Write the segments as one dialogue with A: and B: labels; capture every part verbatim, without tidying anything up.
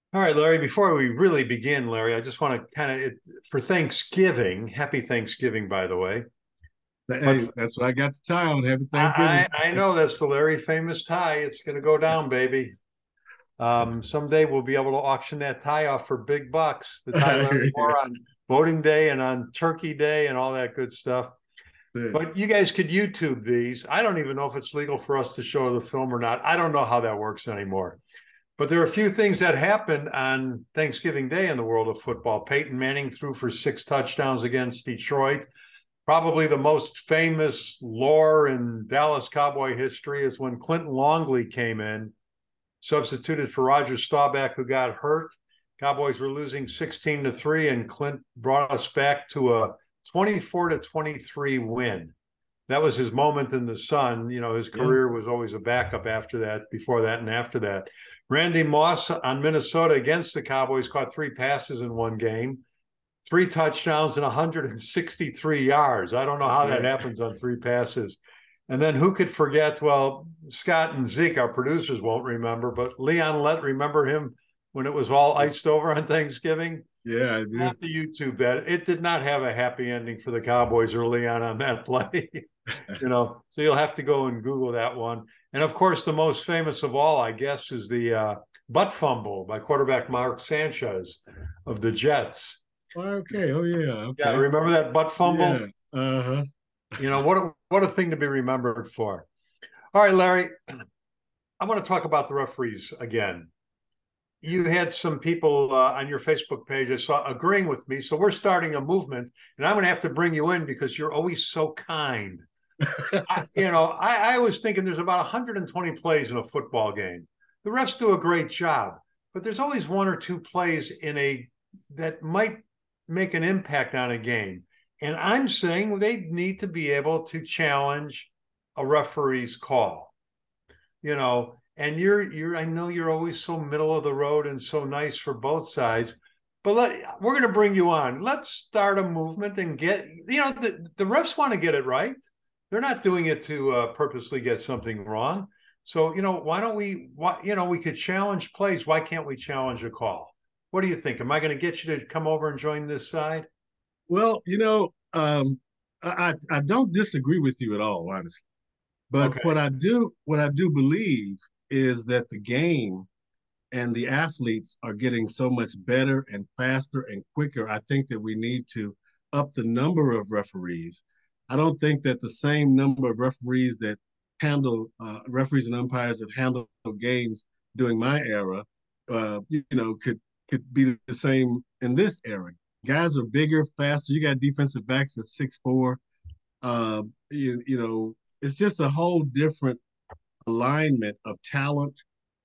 A: All right, Larry, before we really begin, Larry, I just want to kind of, for Thanksgiving, happy Thanksgiving, by the way. But
B: Hey, that's what I got the tie on. Happy
A: I,
B: Thanksgiving.
A: I, I know that's the Larry famous tie. It's going to go down, baby. Um, someday we'll be able to auction that tie off for big bucks. The tie Larry wore on voting day and on Turkey Day and all that good stuff. But you guys could YouTube these. I don't even know if it's legal for us to show the film or not. I don't know how that works anymore. But there are a few things that happened on Thanksgiving Day in the world of football. Peyton Manning threw for six touchdowns against Detroit. Probably the most famous lore in Dallas Cowboy history is when Clinton Longley came in, substituted for Roger Staubach, who got hurt. Cowboys were losing sixteen to three, and Clint brought us back to a twenty-four to twenty-three win. That was his moment in the sun. You know, his
B: Yeah.
A: career was always a backup after that, before that, and after that. Randy Moss on Minnesota against the Cowboys caught three passes in one game, three touchdowns and one hundred sixty-three yards. I don't know
B: That's
A: how that
B: right.
A: happens on three passes. And then who could forget? Well, Scott and Zeke, our producers, won't remember, but Leon Lett, remember him when it was all iced over on Thanksgiving?
B: Yeah, I
A: You'll
B: do.
A: have to YouTube that. It did not have a happy ending for the Cowboys early on on that play. you know, so you'll have to go and Google that one. And of course, the most famous of all, I guess, is the uh, butt fumble by quarterback Mark Sanchez of the Jets.
B: Okay. Oh yeah.
A: Yeah,
B: Okay.
A: remember that butt
B: Yeah.
A: fumble?
B: Uh-huh.
A: You know, what a, what a thing to be remembered for. All right, Larry, I want to talk about the referees again. You had some people uh, on your Facebook page I saw agreeing with me. So we're starting a movement, and I'm going to have to bring you in because you're always so kind. I, you know, I, I was thinking there's about one hundred twenty plays in a football game. The refs do a great job, but there's always one or two plays in a that might make an impact on a game. And I'm saying they need to be able to challenge a referee's call. You know, and you're you're I know you're always so middle of the road and so nice for both sides. But let, we're going to bring you on. Let's start a movement and get, you know, the, the refs want to get it right. They're not doing it to uh, purposely get something wrong. So, you know, why don't we, why, you know, we could challenge plays. Why can't we challenge a call? What do you think? Am I going to get you to come over and join this side?
B: Well, you know, um, I I don't disagree with you at all, honestly. But what
A: Okay.
B: I do what I do believe is that the game and the athletes are getting so much better and faster and quicker. I think that we need to up the number of referees. I don't think that the same number of referees that handle uh, referees and umpires that handle games during my era, uh, you know, could could be the same in this era. Guys are bigger, faster. You got defensive backs at six four. Uh, you, you know, it's just a whole different alignment of talent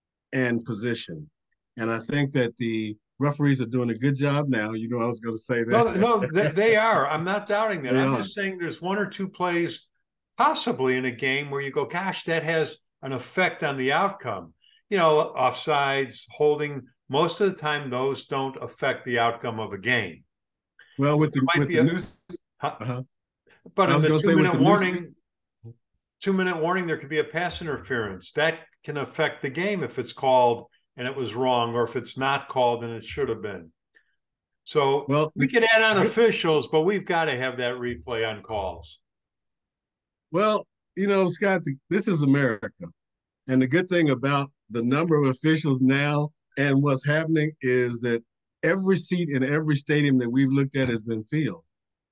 B: and position. And I think that the referees are doing a good job now. You know, I was going to say
A: No, no, they,
B: that.
A: they are. I'm not doubting that.
B: They
A: I'm
B: are.
A: just saying there's one or two plays possibly in a game where you go, gosh, that has an effect on the outcome. You know, offsides, holding, most of the time those don't affect the outcome of a game.
B: Well,
A: But
B: with
A: there
B: the
A: might
B: with
A: be
B: the
A: a,
B: new,
A: huh?
B: uh-huh.
A: But
B: I
A: in
B: was
A: the
B: going to
A: two
B: say with
A: minute
B: the new,
A: warning, two minute warning, there could be a pass interference. That can affect the game if it's called and it was wrong, or if it's not called and it should have been. So
B: well,
A: we
B: the
A: could add on
B: good,
A: officials, but we've got to have that replay on calls.
B: well, you know, Scott, the, this is America, and the good thing about the number of officials now and what's happening is that every seat in every stadium that we've looked at has been filled.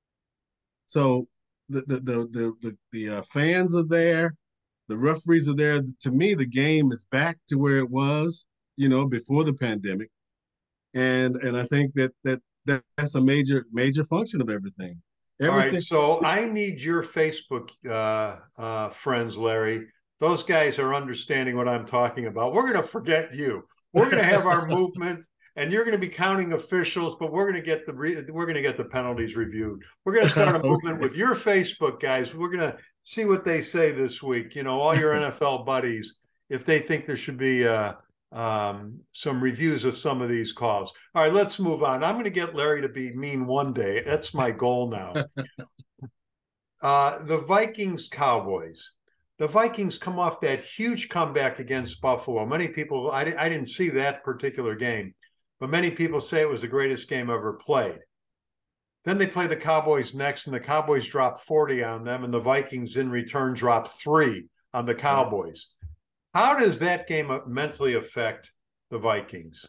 B: So the the the the the, the uh, fans are there, the referees are there. To me, the game is back to where it was, you know, before the pandemic, and and I think that that that's a major major function of everything.
A: All right,
B: Everything.
A: so I need your Facebook uh, uh, friends, Larry. Those guys are understanding what I'm talking about. We're going to forget you. We're going to have our movement, and you're going to be counting officials, but we're going to get the re- we're going to get the penalties reviewed. We're going to start a movement
B: Okay.
A: with your Facebook guys. We're going to see what they say this week. You know, all your N F L buddies, if they think there should be uh, um, some reviews of some of these calls. All right, let's move on. I'm going to get Larry to be mean one day. That's my goal now. Uh, the Vikings Cowboys. The Vikings come off that huge comeback against Buffalo. Many people, I, I didn't see that particular game, but many people say it was the greatest game ever played. Then they play the Cowboys next, and the Cowboys drop forty on them, and the Vikings in return drop three on the Cowboys. How does that game mentally affect the Vikings?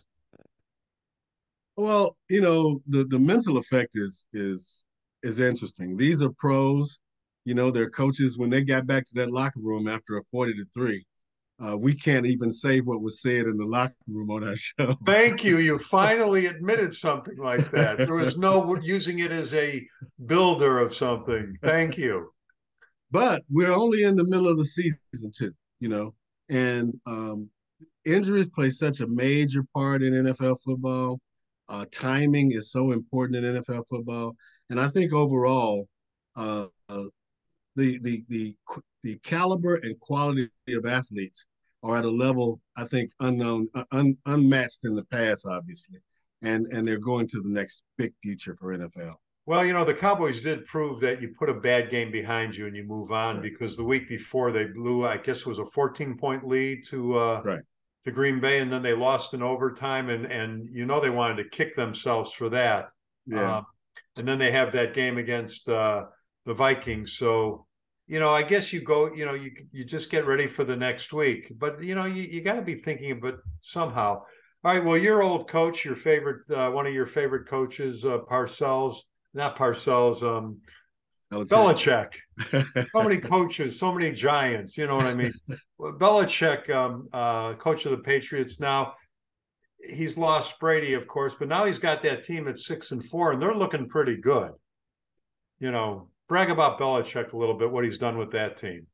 B: Well, you know, the the mental effect is is is interesting. These are pros. You know, their coaches, when they got back to that locker room after a forty to three, uh, we can't even say what was said in the locker room on our show.
A: Thank you. You finally admitted something like that. There was no using it as a builder of something. Thank you.
B: But we're only in the middle of the season too, you know, and um, injuries play such a major part in N F L football. Uh, timing is so important in N F L football, and I think overall, uh, uh, the the the the caliber and quality of athletes are at a level I think unknown, un, unmatched in the past, obviously, and and they're going to the next big future for N F L.
A: Well, you know, the Cowboys did prove that you put a bad game behind you and you move on, right, because the week before they blew, I guess it was a fourteen point lead to uh,
B: right.
A: to Green Bay, and then they lost in overtime, and and you know they wanted to kick themselves for that.
B: Yeah.
A: Um, and then they have that game against uh, the Vikings. So, you know, I guess you go, you know, you you just get ready for the next week. But, you know, you, you got to be thinking of it somehow. All right, well, your old coach, your favorite, uh, one of your favorite coaches, uh, Parcells, not Parcells, um, Belichick. Belichick. So many coaches, so many giants, you know what I mean? Well, Belichick, um, uh, coach of the Patriots now, he's lost Brady, of course, but now he's got that team at six and four, and they're looking pretty good. You know, brag about Belichick a little bit, what he's done with that team.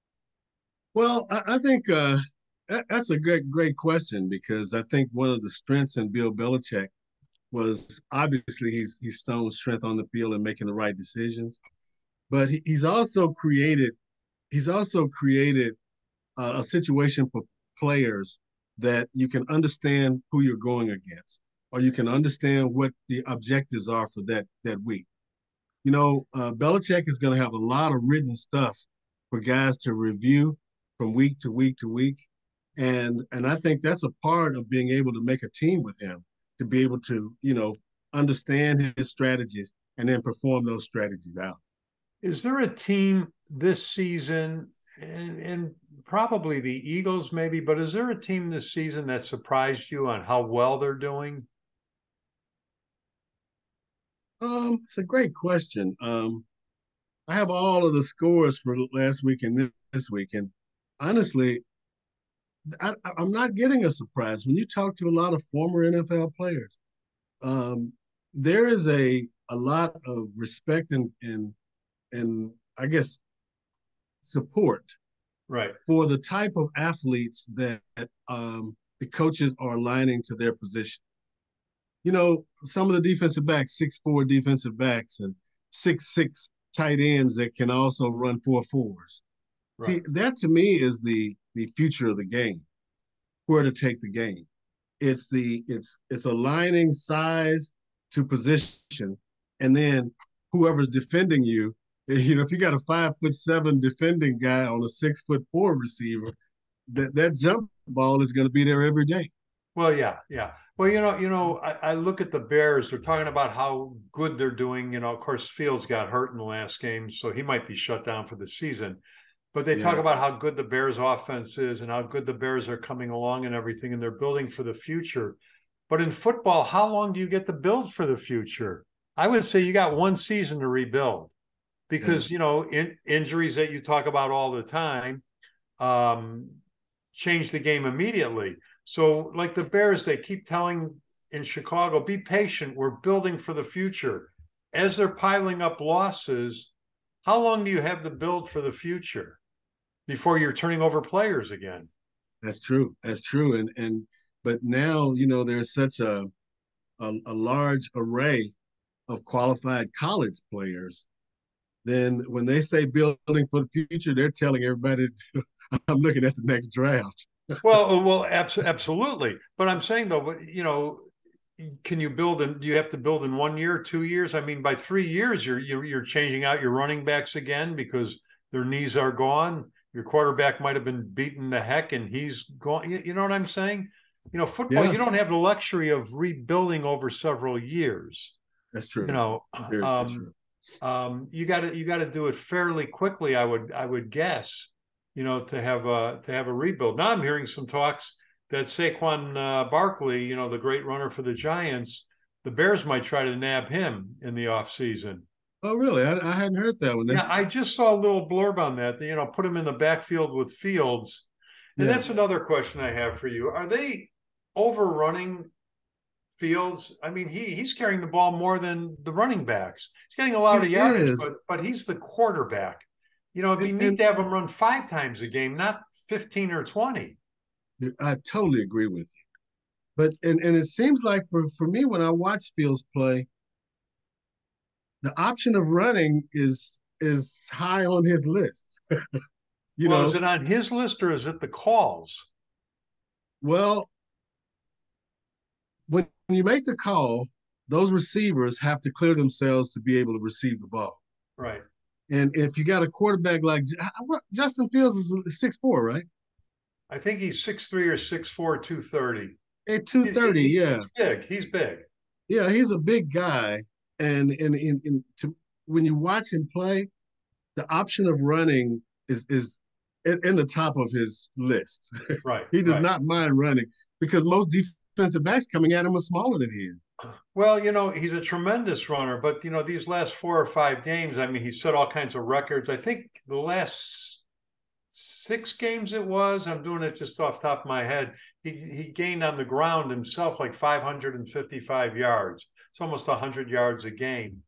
B: Well, I, I think uh, that, that's a great, great question, because I think one of the strengths in Bill Belichick was obviously he's he's shown strength on the field and making the right decisions, but he, he's also created he's also created uh, a situation for players that you can understand who you're going against, or you can understand what the objectives are for that that week. You know, uh, Belichick is going to have a lot of written stuff for guys to review from week to week to week, and and I think that's a part of being able to make a team with him, to be able to, you know, understand his strategies and then perform those strategies out.
A: Is there a team this season, and, and probably the Eagles maybe, but is there a team this season that surprised you on how well they're doing?
B: Um, it's a great question. Um, I have all of the scores for last week and this week, and honestly, I, I'm not getting a surprise. When you talk to a lot of former N F L players, um, there is a a lot of respect and and and I guess support,
A: right,
B: for the type of athletes that um, the coaches are aligning to their position. You know, some of the defensive backs, six four defensive backs, and six six tight ends that can also run four fours.
A: right.
B: See, that to me is the the future of the game. Where to take the game. It's the it's it's aligning size to position, and then whoever's defending you, you know, if you got a five foot seven defending guy on a six foot four receiver, that that jump ball is going to be there every day.
A: Well, yeah, yeah. Well, you know, you know, I, I look at the Bears. They're talking about how good they're doing. You know, of course, Fields got hurt in the last game, so he might be shut down for the season. But they yeah. talk about how good the Bears offense is and how good the Bears are coming along and everything, and they're building for the future. But in football, how long do you get to build for the future? I would say you got one season to rebuild, because, yeah. you know, in, injuries that you talk about all the time um, change the game immediately. So like the Bears, they keep telling in Chicago, be patient. We're building for the future. As they're piling up losses, how long do you have to build for the future before you're turning over players again?
B: That's true. That's true. And and but now, you know, there's such a a, a large array of qualified college players. Then when they say building for the future, they're telling everybody, I'm looking at the next draft.
A: well, well, abs- absolutely. But I'm saying though, you know, can you build in, do you have to build in one year, two years? I mean, by three years, you're, you're, you're changing out your running backs again because their knees are gone. Your quarterback might've been beaten the heck and he's gone. You, you know what I'm saying? You know, football,
B: Yeah,
A: you don't have the luxury of rebuilding over several years.
B: that's
A: You
B: true.
A: know,
B: Very
A: um,
B: true.
A: um, you got to you got to do it fairly quickly. I would I would guess. You know, to have a to have a rebuild. Now I'm hearing some talks that Saquon uh, Barkley, you know, the great runner for the Giants, the Bears might try to nab him in the offseason.
B: Oh, really? I, I hadn't heard that one.
A: Yeah,
B: That's
A: I just saw a little blurb on that. You know, put him in the backfield with Fields. And
B: yeah.
A: that's another question I have for you. Are they overrunning Fields? I mean, he he's carrying the ball more than the running backs. He's getting a lot
B: He
A: of yardage,
B: is,
A: but but he's the quarterback. You know, it'd be
B: and,
A: neat
B: and
A: to have him run five times a game, not fifteen or twenty.
B: I totally agree with you. But and and it seems like for for me when I watch Fields play, the option of running is is high on his list. You
A: Well, is
B: know,
A: it on his list or is it the calls?
B: well, when you make the call, those receivers have to clear themselves to be able to receive the ball.
A: Right.
B: And if you got a quarterback like Justin Fields is six four, right?
A: I think he's six three or six four, two thirty.
B: At two
A: He's,
B: thirty,
A: he,
B: yeah,
A: he's big. He's big.
B: yeah, he's a big guy, and and in, in to when you watch him play, the option of running is is in, in the top of his list.
A: Right.
B: He does
A: Right.
B: not mind running because most defensive backs coming at him are smaller than he is.
A: Well, you know, he's a tremendous runner, but you know, these last four or five games, I mean, he set all kinds of records. I think the last six games it was, I'm doing it just off the top of my head. He he gained on the ground himself like five hundred fifty-five yards. It's almost one hundred yards a game.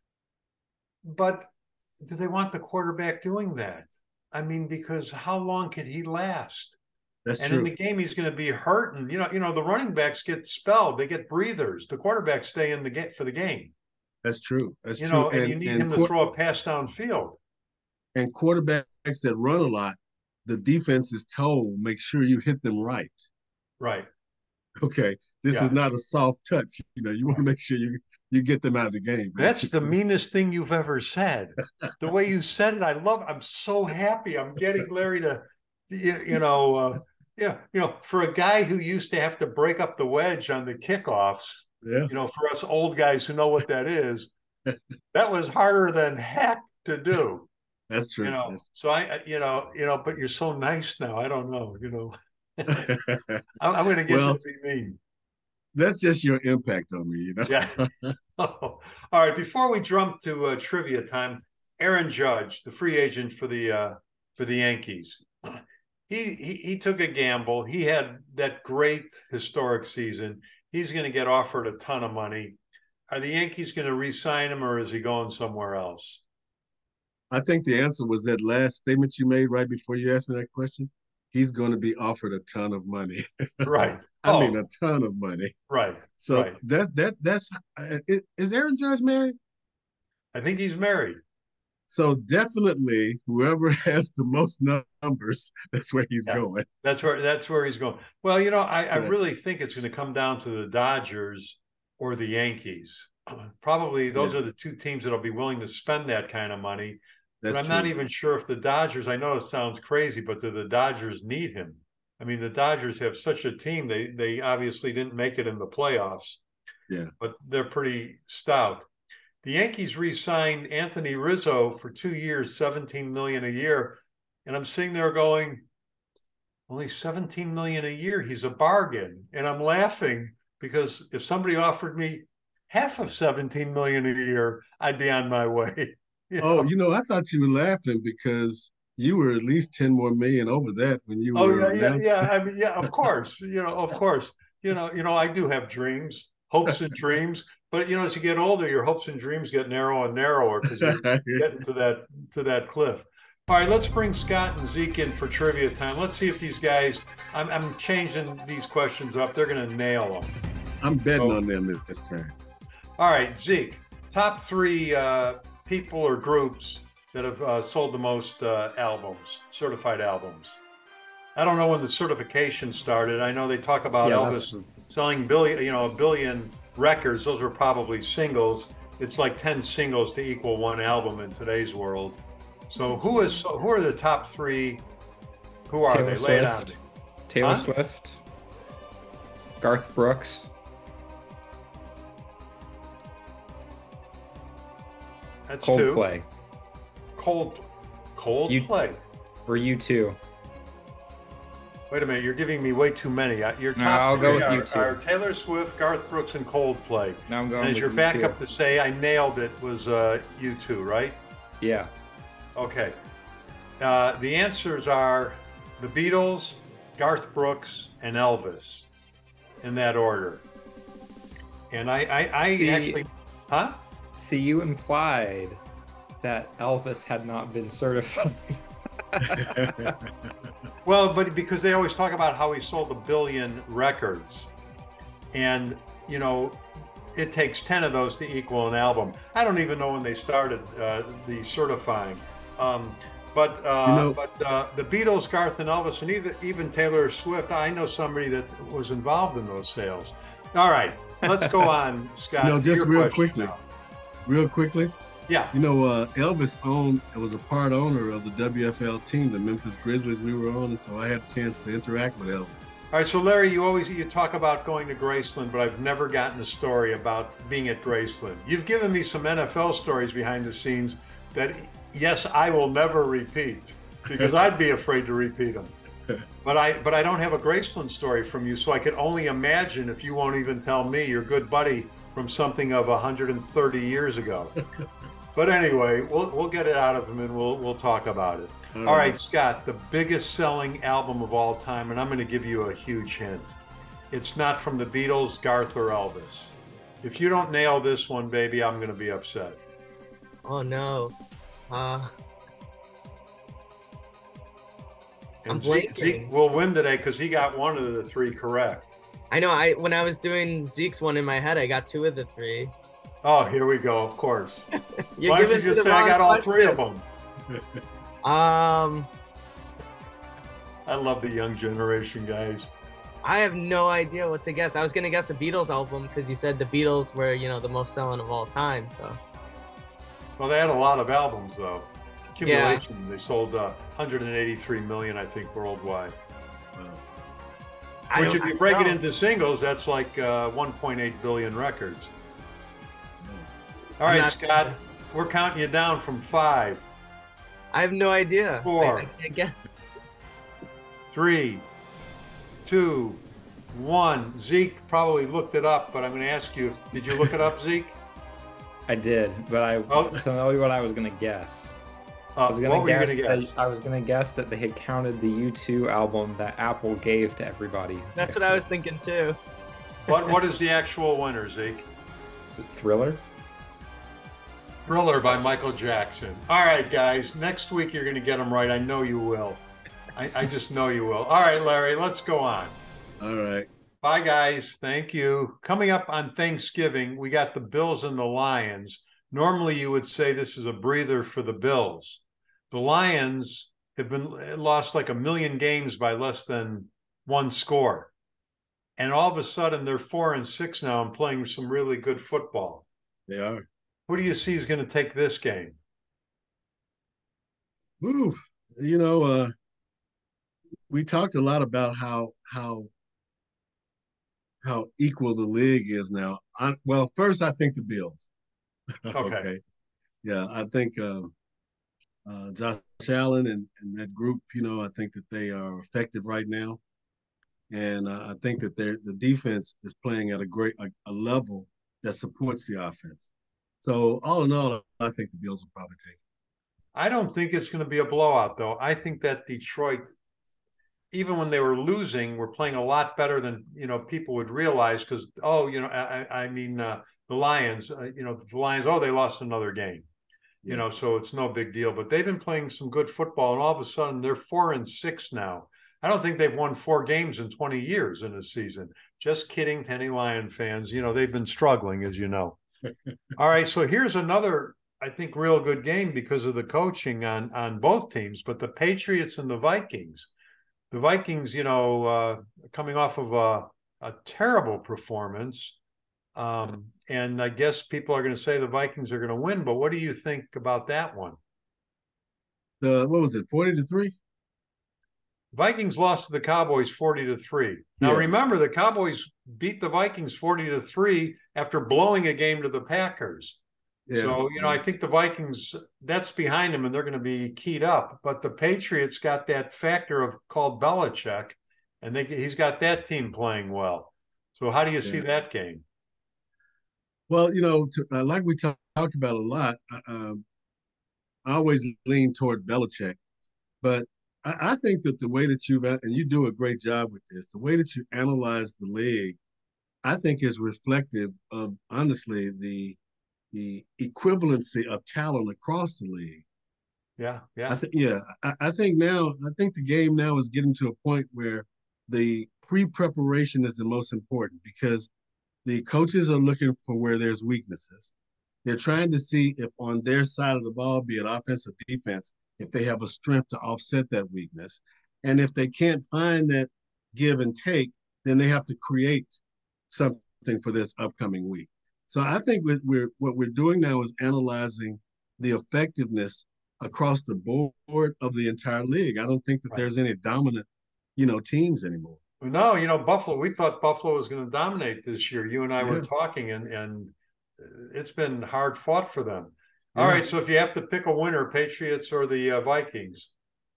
A: But do they want the quarterback doing that? I mean, because how long could he last?
B: That's
A: And in
B: true.
A: the game, he's going to be hurting. You know, you know, the running backs get spelled; they get breathers. The quarterbacks stay in the game for the game.
B: That's true. That's
A: You
B: true.
A: know, and you
B: And
A: need
B: and
A: him to throw a pass downfield.
B: and quarterbacks that run a lot, the defense is told make sure you hit them right.
A: Right?
B: Okay, this is
A: Yeah.
B: not a soft touch. You know, you want to make sure you you get them out of the game,
A: That's the
B: basically.
A: meanest thing you've ever said. The way you said it, I love. I'm so happy. I'm getting Larry to, you, you know, uh, yeah, you know, for a guy who used to have to break up the wedge on the kickoffs,
B: Yeah,
A: you know, for us old guys who know what that is, that was harder than heck to do.
B: that's
A: You
B: true.
A: know,
B: That's
A: so I, you know, you know, but you're so nice now. I don't know, you know,
B: true.
A: I'm, I'm going to get you
B: Well,
A: to be mean.
B: that's just your impact on me, you
A: Yeah.
B: know.
A: All right. Before we jump to uh, trivia time, Aaron Judge, the free agent for the uh, for the Yankees, he, he he took a gamble. He had that great historic season. He's going to get offered a ton of money. Are the Yankees going to re-sign him, or is he going somewhere else?
B: I think the answer was that last statement you made right before you asked me that question. He's going to be offered a ton of money.
A: Right.
B: I mean, a
A: Oh,
B: ton of money.
A: right.
B: So
A: Right.
B: that that that's uh, is Aaron Judge married?
A: I think he's married.
B: So definitely, whoever has the most numbers, that's where he's
A: Yeah.
B: going.
A: That's where that's where he's going. Well, you know, I, I
B: So that,
A: really think it's going to come down to the Dodgers or the Yankees. Probably
B: yeah,
A: those are the two teams that'll be willing to spend that kind of money. But
B: that's
A: I'm not
B: true.
A: even sure if the Dodgers, I know it sounds crazy, but do the Dodgers need him? I mean, the Dodgers have such a team. They they obviously didn't make it in the playoffs,
B: Yeah,
A: but they're pretty stout. The Yankees re-signed Anthony Rizzo for two years, seventeen million dollars a year. And I'm sitting there going, only seventeen million dollars a year. He's a bargain. And I'm laughing because if somebody offered me half of seventeen million dollars a year, I'd be on my way. You
B: oh,
A: know?
B: you know, I thought you were laughing because you were at least ten more million over that when you
A: Oh
B: were
A: yeah, yeah,
B: announcing.
A: yeah. I mean, yeah, of course. You know, of course. You know, you know, I do have dreams, hopes and dreams. But you know, as you get older, your hopes and dreams get narrower and narrower because you're getting to that to that cliff. All right, let's bring Scott and Zeke in for trivia time. Let's see if these guys. I'm, I'm changing these questions up. They're going to nail them.
B: I'm betting
A: So,
B: on them this time.
A: all right, Zeke. Top three uh, people or groups that have uh, sold the most uh, albums, certified albums. I don't know when the certification started. I know they talk about
C: Yeah,
A: Elvis
C: that's
A: selling billion, you know, a billion records. Those were probably singles. It's like ten singles to equal one album in today's world. So who is who are the top three? Who are
C: Taylor
A: they? Lay it on me.
C: Swift. Taylor
A: Huh?
C: Swift. Garth Brooks.
A: That's
C: Coldplay.
A: two. Cold,
C: You
A: Coldplay.
C: or U two.
A: Wait a minute, you're giving me way too many. Uh, Your
C: No,
A: top
C: I'll go
A: three
C: with
A: are,
C: U two.
A: are Taylor Swift, Garth Brooks, and Coldplay.
C: Now I'm going
A: And as
C: with
A: your
C: U two.
A: backup to say I nailed it was uh, U two, right?
C: Yeah.
A: Okay. Uh, the answers are the Beatles, Garth Brooks, and Elvis, in that order. And I, I, I
C: See-
A: actually, huh?
C: See, you implied that Elvis had not been certified.
A: Well, but because they always talk about how he sold a billion records, and you know, it takes ten of those to equal an album. I don't even know when they started uh, the certifying. Um, but uh,
B: You know-
A: but uh, the Beatles, Garth, and Elvis, and even even Taylor Swift. I know somebody that was involved in those sales. All right, let's go on, Scott.
B: You know,
A: to
B: just
A: your
B: real
A: question
B: quickly.
A: now.
B: Real quickly,
A: Yeah.
B: you know, uh, Elvis owned was a part owner of the W F L team, the Memphis Grizzlies we were on, and so I had a chance to interact with Elvis.
A: All right, so Larry, you always you talk about going to Graceland, but I've never gotten a story about being at Graceland. You've given me some N F L stories behind the scenes that, yes, I will never repeat because I'd be afraid to repeat them. But I but I don't have a Graceland story from you, so I can only imagine if you won't even tell me, your good buddy from something of one hundred thirty years ago. But anyway, we'll we'll get it out of him and we'll we'll talk about it.
B: All
A: All right, Scott, the biggest selling album of all time, and I'm going to give you a huge hint. It's not from the Beatles, Garth, or Elvis. If you don't nail this one, baby, I'm going to be upset.
D: Oh no. Uh,
A: And
D: I'm
A: Zeke,
D: blanking.
A: Zeke will win today because he got one of the three correct.
D: I know. I when I was doing Zeke's one in my head, I got two of the three.
A: Oh, here we go. Of course.
D: You're
A: Why don't
D: giving
A: you
D: me
A: just
D: the
A: say I
D: wrong
A: got all three of
D: question.
A: them?
D: Um,
A: I love the young generation guys.
D: I have no idea what to guess. I was gonna guess a Beatles album because you said the Beatles were, you know, the most selling of all time. So
A: Well, they had a lot of albums, though. Accumulation, they sold uh, one hundred eighty-three million, I think, worldwide.
D: I
A: Which,
D: don't-
A: if you
D: I
A: break it
D: don't know.
A: into singles, that's like uh, one point eight billion records. All
D: I'm
A: right,
D: not-
A: Scott, we're counting you down from five,
D: I have no idea.
A: Four.
D: I, I can't guess.
A: three, two, one. Zeke probably looked it up, but I'm going to ask you, did you look it up, Zeke?
C: I did, but I
A: Oh.
C: tell you what I was gonna guess. I
A: Uh,
C: was
A: what
C: gonna
A: were you
C: guess,
A: going to guess?
C: that, I was gonna guess that they had counted the U two album that Apple gave to everybody.
D: That's what I was thinking too.
A: What What is the actual winner, Zeke?
C: Is it Thriller?
A: Thriller by Michael Jackson. All right, guys. Next week you're going to get them right. I know you will. I, I just know you will. All right, Larry, let's go on.
B: All right.
A: Bye, guys. Thank you. Coming up on Thanksgiving, we got the Bills and the Lions. Normally, you would say this is a breather for the Bills. The Lions have been lost like a million games by less than one score. And all of a sudden, they're four and six now and playing some really good football.
B: They are.
A: Who do you see is going to take this game?
B: Woo. You know, uh, we talked a lot about how how how equal the league is now. I, well, first, I think the Bills.
A: Okay.
B: Yeah, I think um, uh, Josh Allen and, and that group, you know, I think that they are effective right now. And uh, I think that they're, the defense is playing at a great a, a level that supports the offense. So all in all, I think the Bills will probably take it.
A: I don't think it's going to be a blowout, though. I think that Detroit, even when they were losing, were playing a lot better than, you know, people would realize because, oh, you know, I, I mean, uh, the Lions, uh, you know, the Lions, oh, they lost another game, you
B: Yeah.
A: know, so it's no big deal. But they've been playing some good football, and all of a sudden they're four and six now. I don't think they've won four games in twenty years in a season. Just kidding, Tenny Lion fans. You know, they've been struggling, as you know. All right, so here's another, I think, real good game because of the coaching on on both teams, but the Patriots and the Vikings. The Vikings, you know, uh, coming off of a, a terrible performance. Um, and I guess people are going to say the Vikings are going to win, but what do you think about that one?
B: Uh, what was it, forty to three?
A: Vikings lost to the Cowboys forty to three. Now,
B: Yeah.
A: remember, the Cowboys beat the Vikings forty to three after blowing a game to the Packers.
B: Yeah.
A: So, you know, I think the Vikings, that's behind them, and they're going to be keyed up. But the Patriots got that factor of called Belichick, and they, he's got that team playing well. So how do you see
B: Yeah.
A: that game?
B: Well, you know, to, uh, like we talk, talked about a lot, uh, um, I always lean toward Belichick. But I, I think that the way that you've, and you do a great job with this, the way that you analyze the league, I think is reflective of, honestly, the the equivalency of talent across the league.
A: Yeah, yeah.
B: I think, yeah, I, I think now, I think the game now is getting to a point where the pre-preparation is the most important because the coaches are looking for where there's weaknesses. They're trying to see if on their side of the ball, be it offense or defense, if they have a strength to offset that weakness. And if they can't find that give and take, then they have to create something for this upcoming week. So I think we're, we're what we're doing now is analyzing the effectiveness across the board of the entire league. I don't think that
A: Right.
B: there's any dominant, you know, teams anymore.
A: No, you know, Buffalo, we thought Buffalo was going to dominate this year. You and I
B: Yeah.
A: were talking, and, and it's been hard fought for them.
B: Yeah.
A: All right, so if you have to pick a winner, Patriots or the uh, Vikings?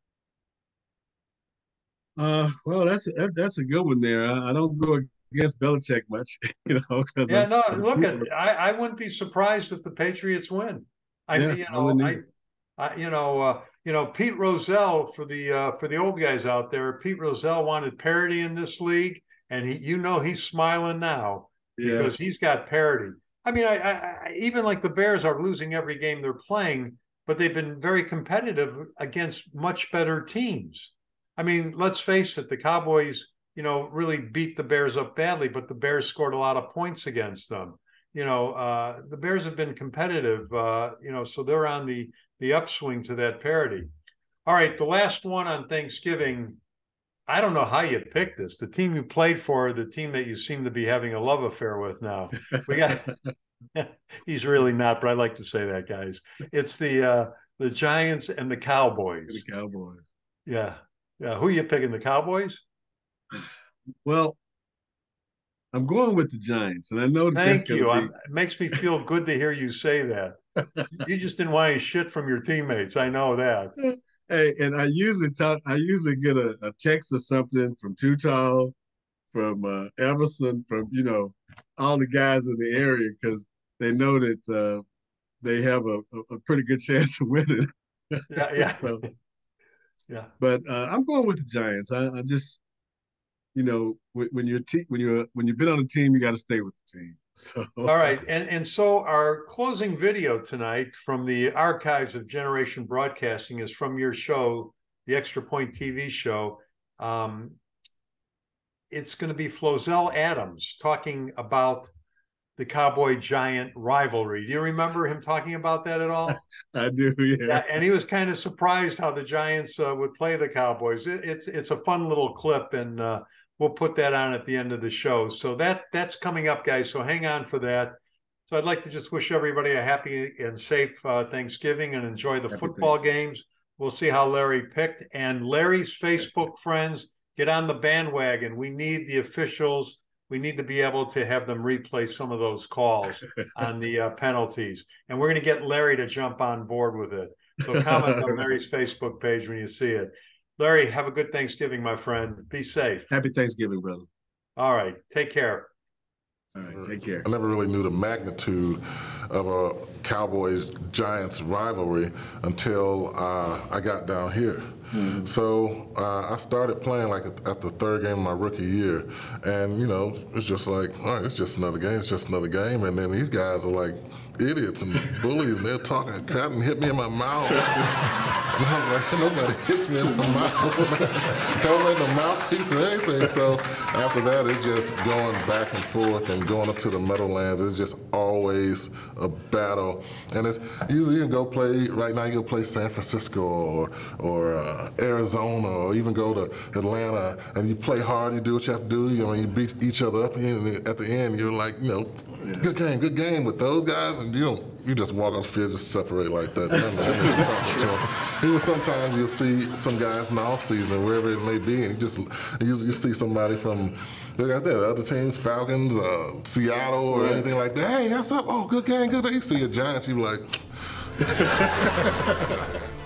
B: Uh, well, that's that, that's a good one there. I, I don't go against Belichick much, you know.
A: Yeah,
B: I'm,
A: no,
B: I'm
A: look,
B: super,
A: at I, I wouldn't be surprised if the Patriots win. I,
B: yeah,
A: you
B: I
A: know,
B: wouldn't
A: I,
B: either.
A: I, you know, uh, you know, Pete Rozelle for the uh, for the old guys out there. Pete Rozelle wanted parity in this league, and he, you know, he's smiling now
B: Yeah,
A: because he's got parity. I mean, I, I, I even like the Bears are losing every game they're playing, but they've been very competitive against much better teams. I mean, let's face it, the Cowboys, you know, really beat the Bears up badly, but the Bears scored a lot of points against them. You know, uh, the Bears have been competitive, uh, you know, so they're on the the upswing to that parity. All right, the last one on Thanksgiving. I don't know how you picked this. The team you played for, the team that you seem to be having a love affair with now. We got. He's really not, but I like to say that, guys. It's the uh, the Giants and the Cowboys.
B: the Cowboys.
A: Yeah, yeah. Who are you picking? The Cowboys?
B: Well, I'm going with the Giants, and I know that that's
A: Thank
B: going
A: you.
B: to
A: I'm,
B: be.
A: it makes me feel good to hear you say that. You just didn't want any shit from your teammates. I know that.
B: Hey, and I usually talk. I usually get a, a text or something from Too Tall, from uh, Everson, from you know all the guys in the area because they know that uh, they have a, a, a pretty good chance of winning.
A: Yeah, yeah,
B: so,
A: yeah.
B: but uh, I'm going with the Giants. I, I just, you know, when, when you're te- when you're when you've been on a team, you got to stay with the team. So,
A: All right, and and so our closing video tonight from the archives of Generation Broadcasting is from your show, the Extra Point T V show. Um, it's going to be Flozell Adams talking about the Cowboy Giant rivalry. Do you remember him talking about that at all?
B: I do, yeah.
A: Yeah, and he was kind of surprised how the Giants uh, would play the Cowboys. It, it's it's a fun little clip, and uh, we'll put that on at the end of the show. So that that's coming up, guys. So hang on for that. So I'd like to just wish everybody a happy and safe uh, Thanksgiving and enjoy the
B: Happy
A: football games. We'll see how Larry picked. And Larry's Facebook friends, get on the bandwagon. We need the officials. We need to be able to have them replay some of those calls on the uh, penalties. And we're going to get Larry to jump on board with it. So comment on Larry's Facebook page when you see it. Larry, have a good Thanksgiving, my friend. Be safe.
B: Happy Thanksgiving, brother.
A: All right. Take care.
B: All right, take care.
E: I never really knew the magnitude of a Cowboys-Giants rivalry until uh, I got down here. Mm-hmm. So uh, I started playing like at the third game of my rookie year, and you know, it's just like, all right, it's just another game, it's just another game, and then these guys are like idiots and bullies, and they're talking crap and hit me in my mouth. And I'm like, nobody hits me in the mouth. Don't let the mouthpiece or anything. So after that, it's just going back and forth and going up to the Meadowlands. It's just always a battle. And it's usually you can go play, right now you can play San Francisco or, or uh, Arizona or even go to Atlanta, and you play hard, you do what you have to do, you know, you beat each other up, and at the end you're like, you know, good game, good game with those guys, and you don't, you just walk off the field, just separate like that. Talking to him. Even sometimes you'll see some guys in the off season, wherever it may be, and you just you, you see somebody from, like I said, other teams, Falcons, uh, Seattle, or
B: Right.
E: anything like that. Hey, what's up? Oh, good game, good day. You see a Giants, you be like.